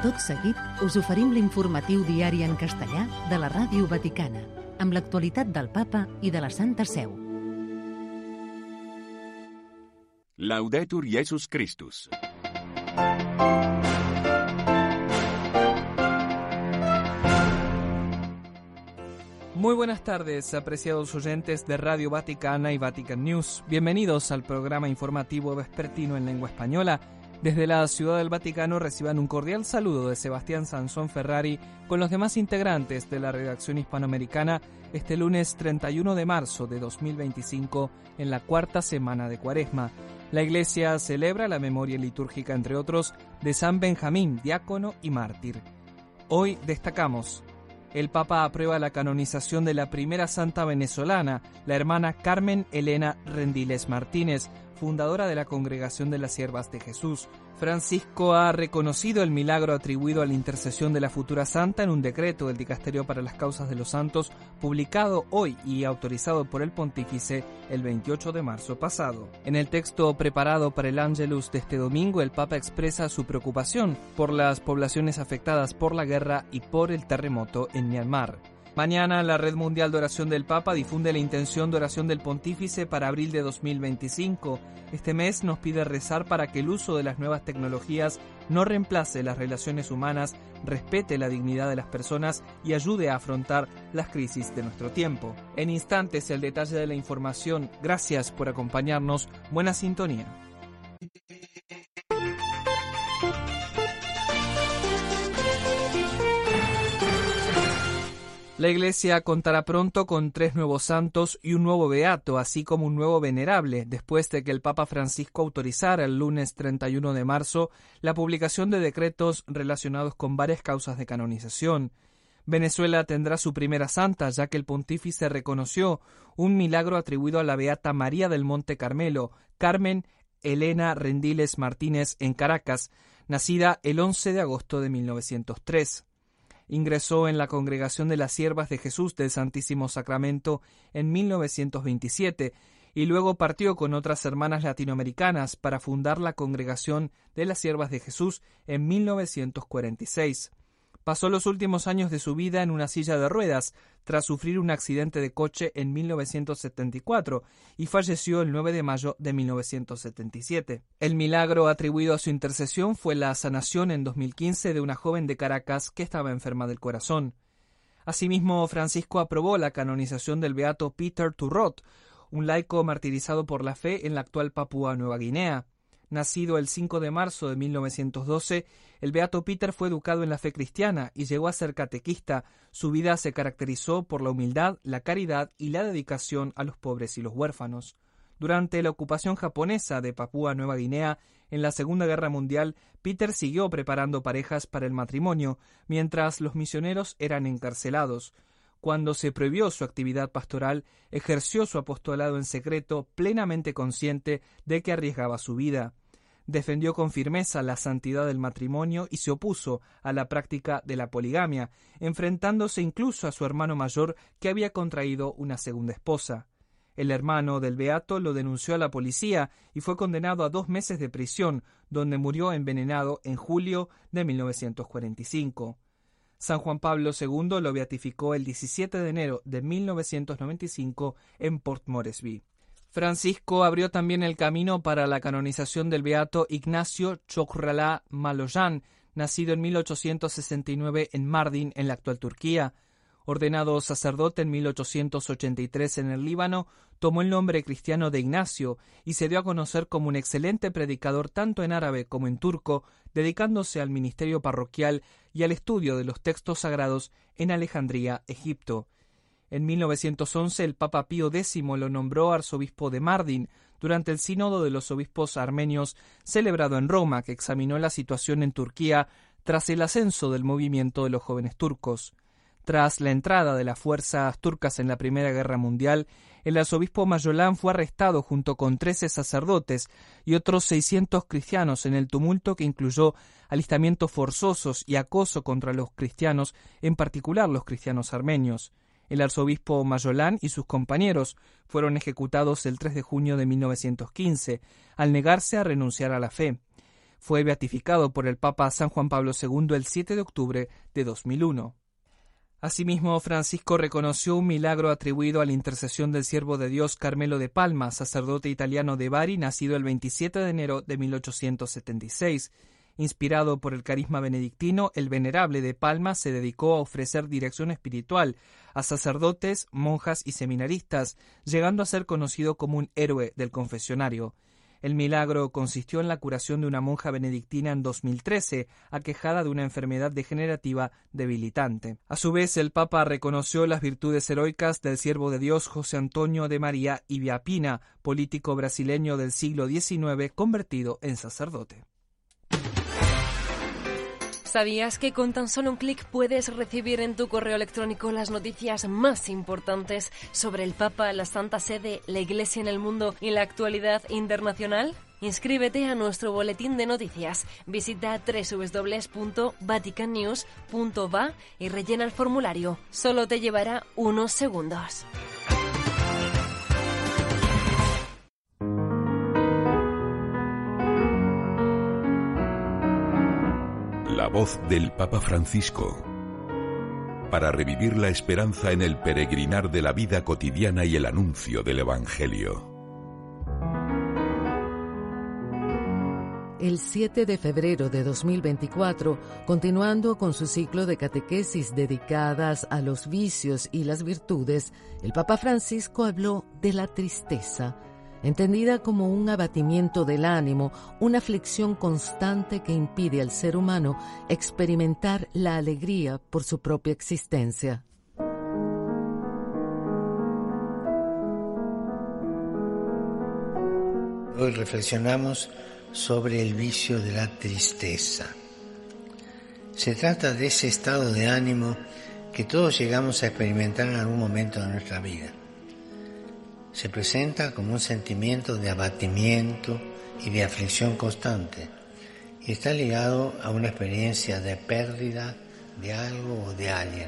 Tot seguit, us oferim l'informatiu diari en castellà de la Ràdio Vaticana, amb l'actualitat del Papa i de la Santa Seu. Laudetur Jesus Christus. Muy buenas tardes, apreciados oyentes de Radio Vaticana y Vatican News. Bienvenidos al programa informativo vespertino en lengua española. Desde la Ciudad del Vaticano reciban un cordial saludo de Sebastián Sansón Ferrari con los demás integrantes de la redacción hispanoamericana este lunes 31 de marzo de 2025 en la cuarta semana de Cuaresma. La Iglesia celebra la memoria litúrgica, entre otros, de San Benjamín, diácono y mártir. Hoy destacamos: el Papa aprueba la canonización de la primera santa venezolana, la hermana Carmen Elena Rendiles Martínez, fundadora de la Congregación de las Siervas de Jesús. Francisco ha reconocido el milagro atribuido a la intercesión de la futura santa en un decreto del Dicasterio para las Causas de los Santos, publicado hoy y autorizado por el Pontífice el 28 de marzo pasado. En el texto preparado para el Ángelus de este domingo, el Papa expresa su preocupación por las poblaciones afectadas por la guerra y por el terremoto en Myanmar. Mañana la Red Mundial de Oración del Papa difunde la intención de oración del Pontífice para abril de 2025. Este mes nos pide rezar para que el uso de las nuevas tecnologías no reemplace las relaciones humanas, respete la dignidad de las personas y ayude a afrontar las crisis de nuestro tiempo. En instantes el detalle de la información. Gracias por acompañarnos. Buena sintonía. La Iglesia contará pronto con 3 nuevos santos y un nuevo beato, así como un nuevo venerable, después de que el Papa Francisco autorizara el lunes 31 de marzo la publicación de decretos relacionados con varias causas de canonización. Venezuela tendrá su primera santa, ya que el pontífice reconoció un milagro atribuido a la beata María del Monte Carmelo, Carmen Elena Rendiles Martínez, en Caracas, nacida el 11 de agosto de 1903. Ingresó en la Congregación de las Siervas de Jesús del Santísimo Sacramento en 1927 y luego partió con otras hermanas latinoamericanas para fundar la Congregación de las Siervas de Jesús en 1946. Pasó los últimos años de su vida en una silla de ruedas tras sufrir un accidente de coche en 1974 y falleció el 9 de mayo de 1977. El milagro atribuido a su intercesión fue la sanación en 2015 de una joven de Caracas que estaba enferma del corazón. Asimismo, Francisco aprobó la canonización del beato Peter Turrot, un laico martirizado por la fe en la actual Papúa Nueva Guinea. Nacido el 5 de marzo de 1912, el beato Peter fue educado en la fe cristiana y llegó a ser catequista. Su vida se caracterizó por la humildad, la caridad y la dedicación a los pobres y los huérfanos. Durante la ocupación japonesa de Papúa Nueva Guinea en la Segunda Guerra Mundial, Peter siguió preparando parejas para el matrimonio, mientras los misioneros eran encarcelados. Cuando se prohibió su actividad pastoral, ejerció su apostolado en secreto, plenamente consciente de que arriesgaba su vida. Defendió con firmeza la santidad del matrimonio y se opuso a la práctica de la poligamia, enfrentándose incluso a su hermano mayor que había contraído una segunda esposa. El hermano del beato lo denunció a la policía y fue condenado a 2 meses de prisión, donde murió envenenado en julio de 1945. San Juan Pablo II lo beatificó el 17 de enero de 1995 en Port Moresby. Francisco abrió también el camino para la canonización del beato Ignacio Çokrala Maloyan, nacido en 1869 en Mardin, en la actual Turquía. Ordenado sacerdote en 1883 en el Líbano, tomó el nombre cristiano de Ignacio y se dio a conocer como un excelente predicador tanto en árabe como en turco, dedicándose al ministerio parroquial y al estudio de los textos sagrados en Alejandría, Egipto. En 1911 el Papa Pío X lo nombró arzobispo de Mardin durante el Sínodo de los Obispos Armenios celebrado en Roma, que examinó la situación en Turquía tras el ascenso del movimiento de los jóvenes turcos. Tras la entrada de las fuerzas turcas en la Primera Guerra Mundial, el arzobispo Mayolán fue arrestado junto con 13 sacerdotes y otros 600 cristianos en el tumulto que incluyó alistamientos forzosos y acoso contra los cristianos, en particular los cristianos armenios. El arzobispo Mayolán y sus compañeros fueron ejecutados el 3 de junio de 1915, al negarse a renunciar a la fe. Fue beatificado por el Papa San Juan Pablo II el 7 de octubre de 2001. Asimismo, Francisco reconoció un milagro atribuido a la intercesión del siervo de Dios Carmelo de Palma, sacerdote italiano de Bari, nacido el 27 de enero de 1876. Inspirado por el carisma benedictino, el venerable de Palma se dedicó a ofrecer dirección espiritual a sacerdotes, monjas y seminaristas, llegando a ser conocido como un héroe del confesionario. El milagro consistió en la curación de una monja benedictina en 2013, aquejada de una enfermedad degenerativa debilitante. A su vez, el Papa reconoció las virtudes heroicas del siervo de Dios José Antonio de María Ibiapina, político brasileño del siglo XIX convertido en sacerdote. ¿Sabías que con tan solo un clic puedes recibir en tu correo electrónico las noticias más importantes sobre el Papa, la Santa Sede, la Iglesia en el mundo y la actualidad internacional? Inscríbete a nuestro boletín de noticias. Visita www.vaticannews.va y rellena el formulario. Solo te llevará unos segundos. La voz del Papa Francisco, para revivir la esperanza en el peregrinar de la vida cotidiana y el anuncio del Evangelio. El 7 de febrero de 2024, continuando con su ciclo de catequesis dedicadas a los vicios y las virtudes, el Papa Francisco habló de la tristeza, entendida como un abatimiento del ánimo, una aflicción constante que impide al ser humano experimentar la alegría por su propia existencia. Hoy reflexionamos sobre el vicio de la tristeza. Se trata de ese estado de ánimo que todos llegamos a experimentar en algún momento de nuestra vida. Se presenta como un sentimiento de abatimiento y de aflicción constante y está ligado a una experiencia de pérdida de algo o de alguien.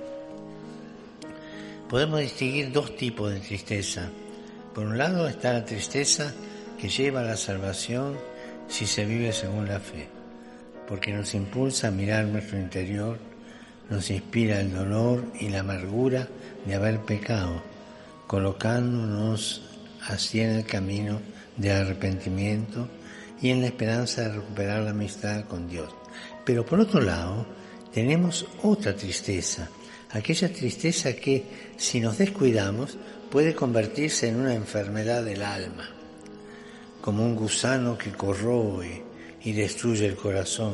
Podemos distinguir dos tipos de tristeza. Por un lado está la tristeza que lleva a la salvación si se vive según la fe, porque nos impulsa a mirar nuestro interior, nos inspira el dolor y la amargura de haber pecado, colocándonos así en el camino del arrepentimiento y en la esperanza de recuperar la amistad con Dios. Pero por otro lado, tenemos otra tristeza, aquella tristeza que, si nos descuidamos, puede convertirse en una enfermedad del alma, como un gusano que corroe y destruye el corazón.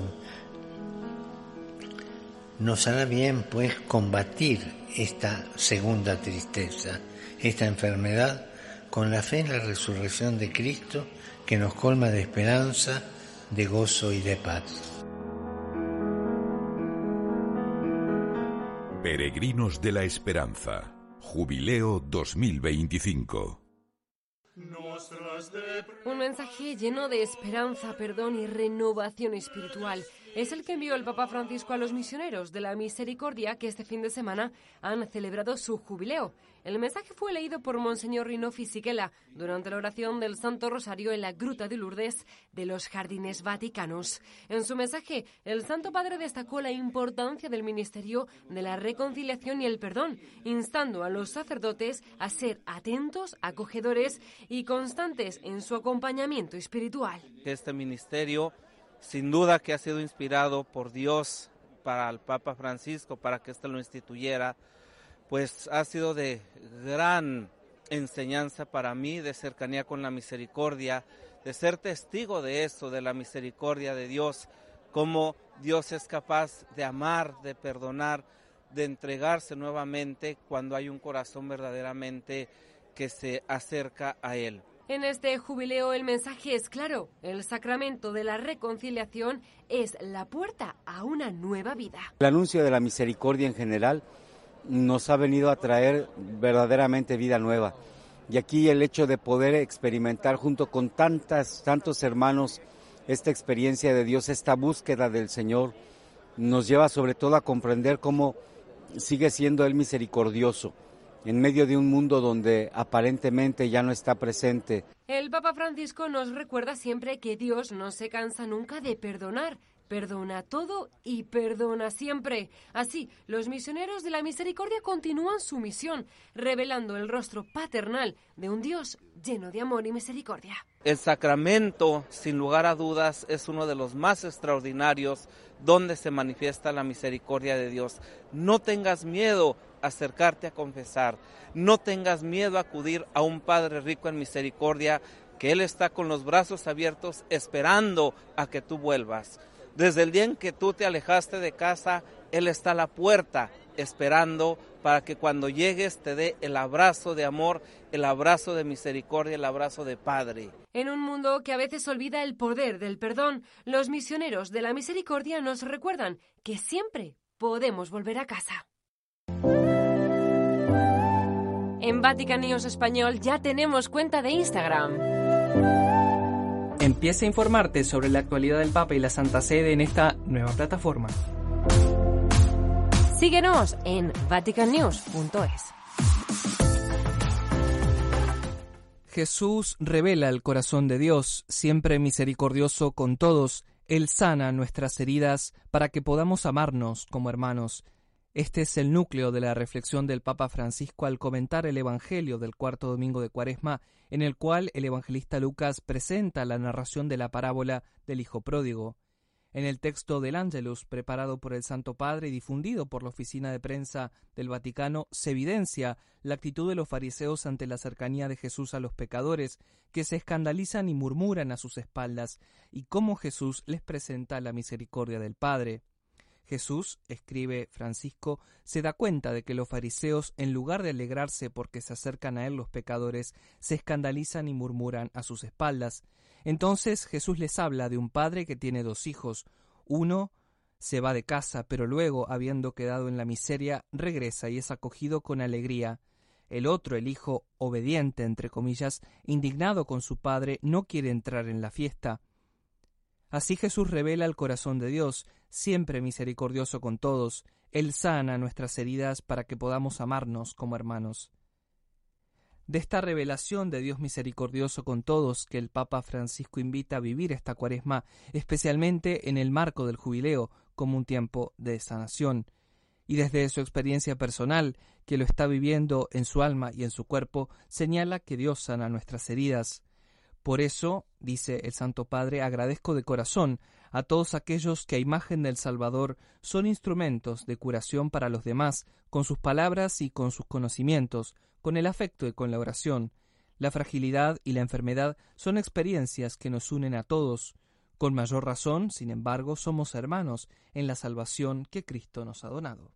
Nos hará bien, pues, combatir esta segunda tristeza, esta enfermedad, con la fe en la resurrección de Cristo, que nos colma de esperanza, de gozo y de paz. Peregrinos de la Esperanza, Jubileo 2025. Un mensaje lleno de esperanza, perdón y renovación espiritual es el que envió el Papa Francisco a los misioneros de la Misericordia que este fin de semana han celebrado su jubileo. El mensaje fue leído por Monseñor Rino Fisichella durante la oración del Santo Rosario en la Gruta de Lourdes de los Jardines Vaticanos. En su mensaje, el Santo Padre destacó la importancia del ministerio de la reconciliación y el perdón, instando a los sacerdotes a ser atentos, acogedores y constantes en su acompañamiento espiritual. Este ministerio, sin duda que ha sido inspirado por Dios para el Papa Francisco, para que éste lo instituyera, pues ha sido de gran enseñanza para mí, de cercanía con la misericordia, de ser testigo de eso, de la misericordia de Dios, cómo Dios es capaz de amar, de perdonar, de entregarse nuevamente cuando hay un corazón verdaderamente que se acerca a Él. En este jubileo el mensaje es claro: el sacramento de la reconciliación es la puerta a una nueva vida. El anuncio de la misericordia en general nos ha venido a traer verdaderamente vida nueva. Y aquí el hecho de poder experimentar junto con tantos hermanos esta experiencia de Dios, esta búsqueda del Señor, nos lleva sobre todo a comprender cómo sigue siendo Él misericordioso, en medio de un mundo donde aparentemente ya no está presente. El Papa Francisco nos recuerda siempre que Dios no se cansa nunca de perdonar. Perdona todo y perdona siempre. Así, los misioneros de la misericordia continúan su misión, revelando el rostro paternal de un Dios lleno de amor y misericordia. El sacramento, sin lugar a dudas, es uno de los más extraordinarios donde se manifiesta la misericordia de Dios. No tengas miedo a acercarte a confesar. No tengas miedo a acudir a un Padre rico en misericordia, que Él está con los brazos abiertos esperando a que tú vuelvas. Desde el día en que tú te alejaste de casa, Él está a la puerta esperando para que cuando llegues te dé el abrazo de amor, el abrazo de misericordia, el abrazo de Padre. En un mundo que a veces olvida el poder del perdón, los misioneros de la misericordia nos recuerdan que siempre podemos volver a casa. En Vatican News Español ya tenemos cuenta de Instagram. Empieza a informarte sobre la actualidad del Papa y la Santa Sede en esta nueva plataforma. Síguenos en vaticannews.es. Jesús revela el corazón de Dios, siempre misericordioso con todos. Él sana nuestras heridas para que podamos amarnos como hermanos. Este es el núcleo de la reflexión del Papa Francisco al comentar el Evangelio del cuarto domingo de Cuaresma, en el cual el evangelista Lucas presenta la narración de la parábola del Hijo Pródigo. En el texto del Ángelus, preparado por el Santo Padre y difundido por la Oficina de Prensa del Vaticano, se evidencia la actitud de los fariseos ante la cercanía de Jesús a los pecadores, que se escandalizan y murmuran a sus espaldas, y cómo Jesús les presenta la misericordia del Padre. Jesús, escribe Francisco, se da cuenta de que los fariseos, en lugar de alegrarse porque se acercan a él los pecadores, se escandalizan y murmuran a sus espaldas. Entonces Jesús les habla de un padre que tiene dos hijos. Uno se va de casa, pero luego, habiendo quedado en la miseria, regresa y es acogido con alegría. El otro, el hijo obediente, entre comillas, indignado con su padre, no quiere entrar en la fiesta. Así Jesús revela el corazón de Dios, siempre misericordioso con todos. Él sana nuestras heridas para que podamos amarnos como hermanos. De esta revelación de Dios misericordioso con todos que el Papa Francisco invita a vivir esta Cuaresma, especialmente en el marco del Jubileo, como un tiempo de sanación. Y desde su experiencia personal, que lo está viviendo en su alma y en su cuerpo, señala que Dios sana nuestras heridas. Por eso, dice el Santo Padre, agradezco de corazón a todos aquellos que a imagen del Salvador son instrumentos de curación para los demás, con sus palabras y con sus conocimientos, con el afecto y con la oración. La fragilidad y la enfermedad son experiencias que nos unen a todos. Con mayor razón, sin embargo, somos hermanos en la salvación que Cristo nos ha donado.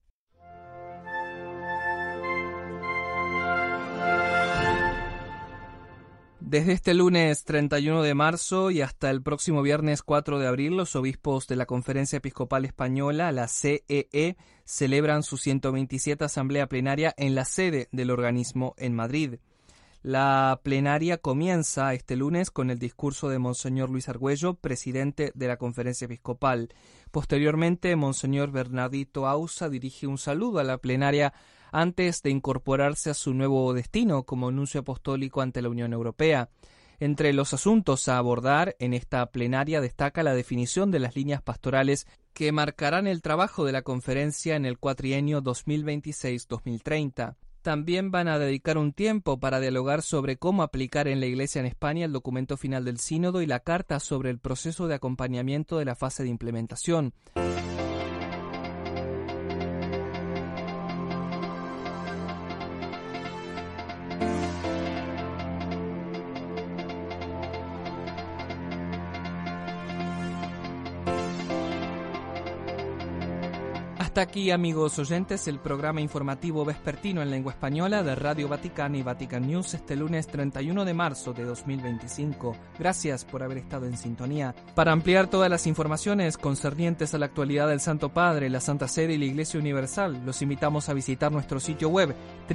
Desde este lunes 31 de marzo y hasta el próximo viernes 4 de abril, los obispos de la Conferencia Episcopal Española, la CEE, celebran su 127 Asamblea Plenaria en la sede del organismo en Madrid. La plenaria comienza este lunes con el discurso de Monseñor Luis Argüello, presidente de la Conferencia Episcopal. Posteriormente, Monseñor Bernardito Ausa dirige un saludo a la plenaria antes de incorporarse a su nuevo destino como nuncio apostólico ante la Unión Europea. Entre los asuntos a abordar en esta plenaria destaca la definición de las líneas pastorales que marcarán el trabajo de la conferencia en el cuatrienio 2026-2030. También van a dedicar un tiempo para dialogar sobre cómo aplicar en la Iglesia en España el documento final del Sínodo y la carta sobre el proceso de acompañamiento de la fase de implementación. Hasta aquí, amigos oyentes, el programa informativo vespertino en lengua española de Radio Vaticana y Vatican News este lunes 31 de marzo de 2025. Gracias por haber estado en sintonía. Para ampliar todas las informaciones concernientes a la actualidad del Santo Padre, la Santa Sede y la Iglesia Universal, los invitamos a visitar nuestro sitio web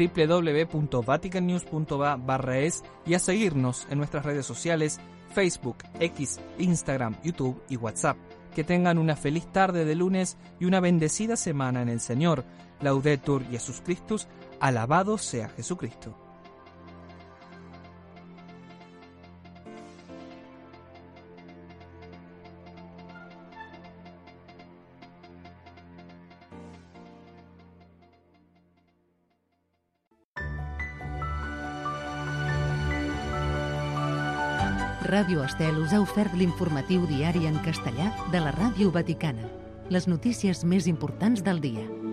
www.vaticannews.va/es y a seguirnos en nuestras redes sociales Facebook, X, Instagram, YouTube y WhatsApp. Que tengan una feliz tarde de lunes y una bendecida semana en el Señor. Laudetur Jesus Christus, Alabado sea Jesucristo. Ràdio Estel us ha ofert l'informatiu diari en castellà de la Ràdio Vaticana. Les notícies més importants del dia.